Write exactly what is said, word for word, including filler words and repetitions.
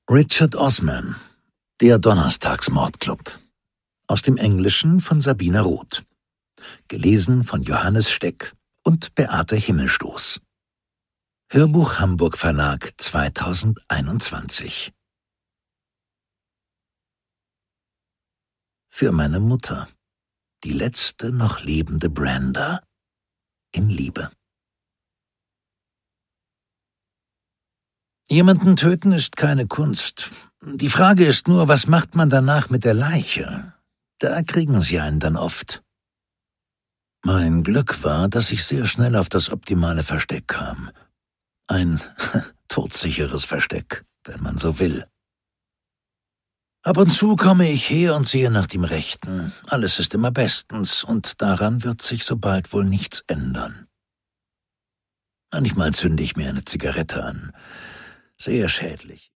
Richard Osman, der Donnerstagsmordclub. Aus dem Englischen von Sabina Roth. Gelesen von Johannes Steck und Beate Himmelstoß. Hörbuch Hamburg Verlag zweitausendeinundzwanzig. Für meine Mutter, die letzte noch lebende Brenda, in Liebe. Jemanden töten ist keine Kunst. Die Frage ist nur, was macht man danach mit der Leiche? Da kriegen sie einen dann oft. Mein Glück war, dass ich sehr schnell auf das optimale Versteck kam. Ein todsicheres Versteck, wenn man so will. Ab und zu komme ich her und sehe nach dem Rechten. Alles ist immer bestens und daran wird sich so bald wohl nichts ändern. Manchmal zünde ich mir eine Zigarette an. Sehr schädlich.